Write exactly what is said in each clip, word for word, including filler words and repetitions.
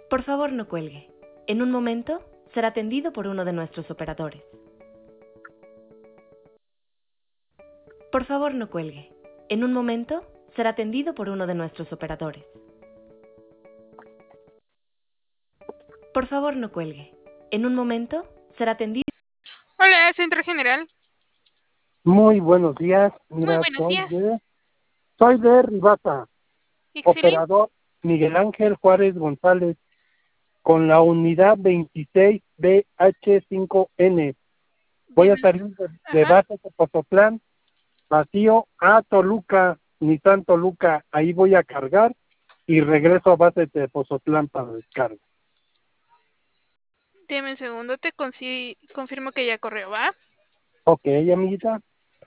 Por favor, no cuelgue. En un momento será atendido por uno de nuestros operadores. Por favor, no cuelgue. En un momento será atendido por uno de nuestros operadores. Por favor, no cuelgue. En un momento será atendido. Hola, Centro General. Muy buenos días. Muy Mira, buenos soy días. de, soy de Rivasa, Excelente. operador Miguel Ángel Juárez González, con la unidad veintiséis B H cinco N. Voy a Dime. salir de, de Ajá. base de Pozotlán, vacío a Toluca, Nissan Toluca. Ahí voy a cargar y regreso a base de Pozotlán para descarga. Deme un segundo, te consi- confirmo que ya corrió, ¿va? Ok, amiguita.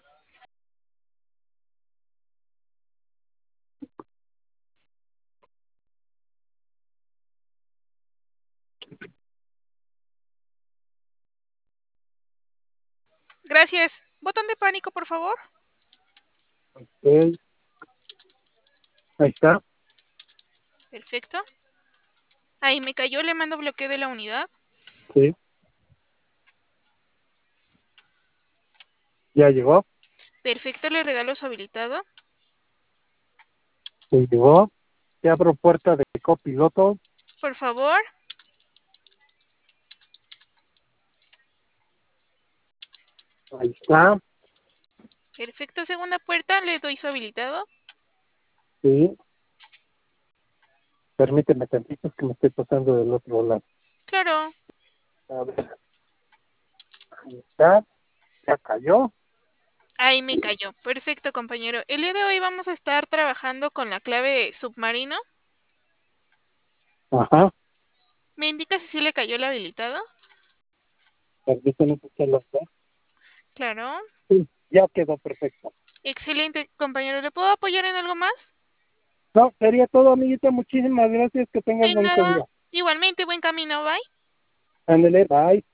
Gracias. Botón de pánico, por favor. Ok. Ahí está. Perfecto. Ahí me cayó, le mando bloqueo de la unidad. Sí. Ya llegó. Perfecto, le regalo su habilitado. Sí, llegó. Te abro puerta de copiloto. Por favor. Ahí está. Perfecto, segunda puerta, le doy su habilitado. Sí. Permíteme tantito que me estoy pasando del otro lado. Claro. A ver. Ahí está. Ya cayó. Ahí me cayó. Perfecto, compañero. El día de hoy vamos a estar trabajando con la clave submarino. Ajá. ¿Me indica si sí le cayó el habilitado? Permíteme que lo vea. Claro. Sí, ya quedó perfecto. Excelente, compañero. ¿Le puedo apoyar en algo más? No, sería todo, amiguita. Muchísimas gracias. Que tengas De bonito nada. día. Igualmente, buen camino, bye. Ándale, bye.